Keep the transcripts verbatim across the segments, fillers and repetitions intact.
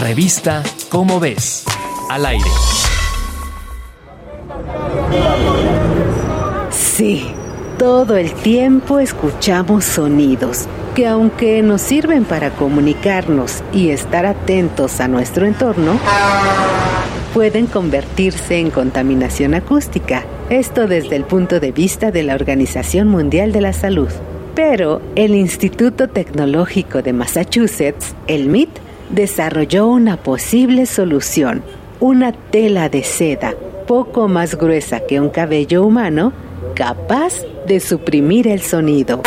Revista Cómo Ves, al aire. Sí, todo el tiempo escuchamos sonidos que, aunque nos sirven para comunicarnos y estar atentos a nuestro entorno, pueden convertirse en contaminación acústica. Esto desde el punto de vista de la Organización Mundial de la Salud. Pero el Instituto Tecnológico de Massachusetts, el M I T, desarrolló una posible solución. Una tela de seda poco más gruesa que un cabello humano, capaz de suprimir el sonido.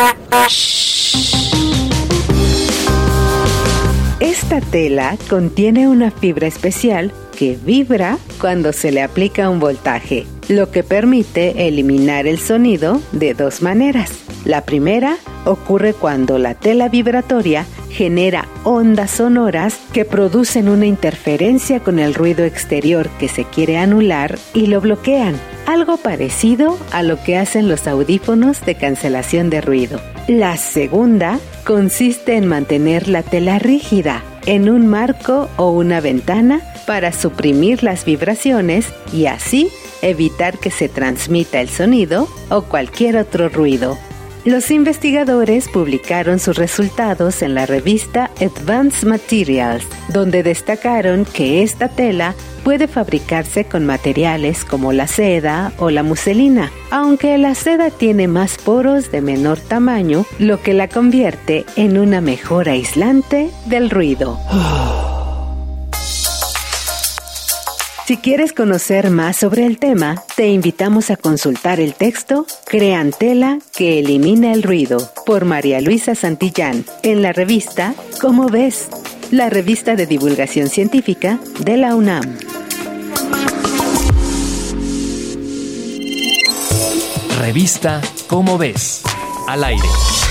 Esta tela contiene una fibra especial que vibra cuando se le aplica un voltaje, lo que permite eliminar el sonido de dos maneras. La primera ocurre cuando la tela vibratoria genera ondas sonoras que producen una interferencia con el ruido exterior que se quiere anular y lo bloquean, algo parecido a lo que hacen los audífonos de cancelación de ruido. La segunda consiste en mantener la tela rígida en un marco o una ventana para suprimir las vibraciones y así evitar que se transmita el sonido o cualquier otro ruido. Los investigadores publicaron sus resultados en la revista Advanced Materials, donde destacaron que esta tela puede fabricarse con materiales como la seda o la muselina, aunque la seda tiene más poros de menor tamaño, lo que la convierte en una mejor aislante del ruido. Si quieres conocer más sobre el tema, te invitamos a consultar el texto Crean tela que elimina el ruido, por María Luisa Santillán, en la revista Cómo Ves, la revista de divulgación científica de la UNAM. Revista Cómo Ves, al aire.